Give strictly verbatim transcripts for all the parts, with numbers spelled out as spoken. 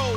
goes.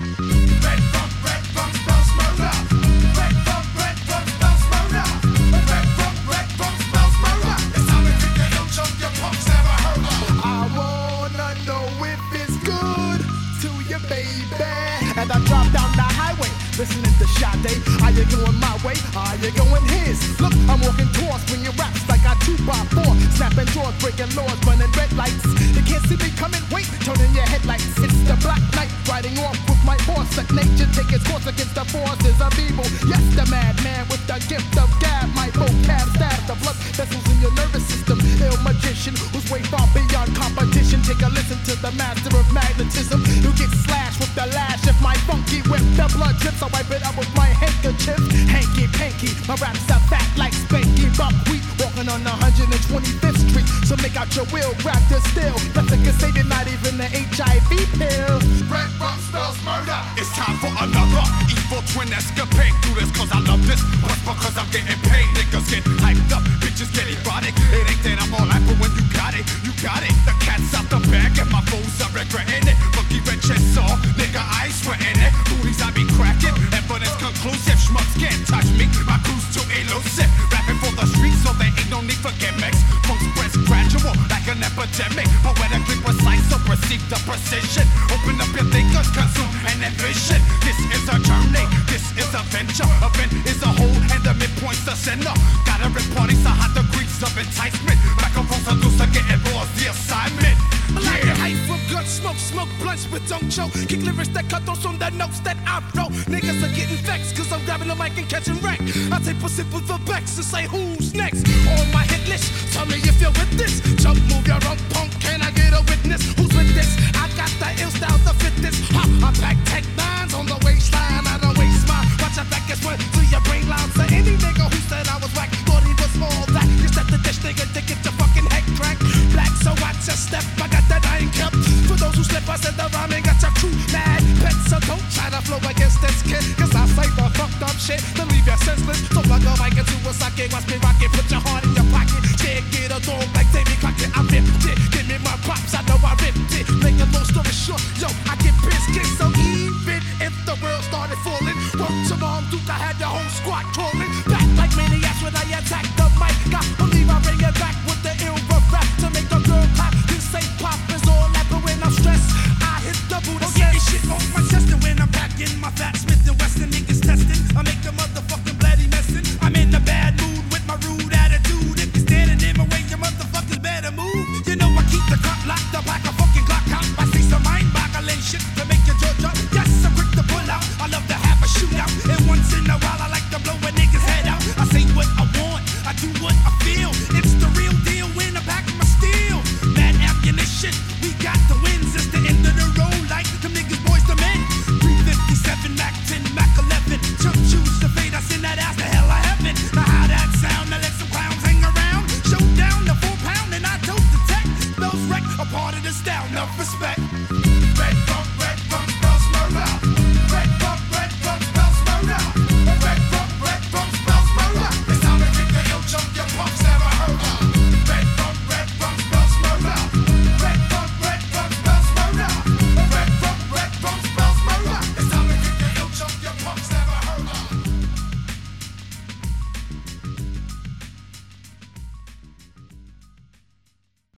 Red rum, red rum spells murder. Red rum, red rum spells murder. Red rum, red rum spells murder. It's how we kick the ill chunk your punks never heard of. I wanna know if it's good to you, baby. As I drive down the highway, listening to Sade. Are you going my way? Are you going his? Look, I'm walking towards swinging raps like I two by four. Snapping drawers, breaking laws, running red lights. You can't see me coming, wait, turning your headlights. It's the black knight riding off with my horse. Let nature take its course against the forces of evil. Yes, the madman with the gift of gab. My vocab stabs the blood vessels in your nervous system. Ill magician who's way far beyond competition. Take a listen to the master of magnetism. You get slashed with the lash of my funky whip. The blood drips, I wipe it up with my handkerchief. Hanky panky, my raps are fat like Spanky Buckwheat. Walking on one hundred twenty-fifth Street. So make out your will, grab the still. Nothing can save you, not even the H I V pill. Red rum spells murder. It's time for another evil twin escapade. Do this cause I love this, but because I'm getting paid. Niggas get hyped up, bitches get erotic. It ain't that I'm all hype, but when you got it, you got it. The cat's out the bag and my foes are regretting it. Funky red chest saw, nigga I ain't sweating it. Booties I be cracking, evidence conclusive. Schmucks can't touch me, my crew's too elusive. Rapping for the streets so there ain't no need for gimmicks. Funk spreads gradual like an epidemic. Poetically precise, so perceive the precision. Open up your thinkers, consume and envision. This is a journey, this is a venture. Event is a whole and the midpoint's the center. Gotta rip parties to hot degrees of enticement. Microphone seducer getting more the assignment. Yeah. Hype from gun smoke, smoke blunts but don't choke. Kick lyrics that cut those from the notes that I wrote. Niggas are getting vexed cause I'm grabbing the mic and catching wreck. I take a sip of the Bex and say who's next on my hit list. Tell me if you're with this. Jump, move your rump, punk. Can I get a witness? Who's with this? I got the ill style to fit this. Ha, I pack tech nines on the waistline. I don't waste mine. Watch your back as one to your brain line. So any nigga who said I was whack thought he was all that. You step the dish nigga to get your fucking head cracked. Black, so watch your step. I got that I ain't kept. For those who slip, I said the rhyming got your crew mad. Pets, so don't try to flow against this kid. Cause I say the fucked up shit to leave you senseless. So plug a mic into a socket. Watch me rock it. Put your heart in your pocket. Can't get a dog like Davey Crockett. I ripped it. Give me my props. I know I ripped it. Make a long story short. Yo, I get biscuits. So even if the world started falling, work to mom, Duke, I had the whole squad crawling. Back like maniacs when I attack the mic. I believe I bring it back with the ill rough rap to make the girl clap. This ain't pop is all that, but when I'm stressed, I hit the boot. Oh, get this shit off my chest, and when I'm back in my fat Smith and Wesson niggas testing, I make the motherfucking bloody messin'. I'm in a bad mood with my rude attitude. If you're standing in my way, you motherfuckers better move. You know I keep the clock locked up like a fucking clock cop. I see some mind-boggling shit to make your jaw drop. Yes, I'm quick to pull out. I love to have a shootout, and once in a while I like to blow a nigga's head out. I say what I want, I do what I feel. It's the real deal when I pack my steel. Mad ammunition, we got the wins. It's the end of the road like them niggas boys the men. three fifty-seven, Mac ten, Mac eleven. Jump shoes to fade us in that ass to hell of heaven. Now how that sound, now let some clowns hang around. Show down the four pound and I tote the tech. Those wreck a part of the style, enough respect.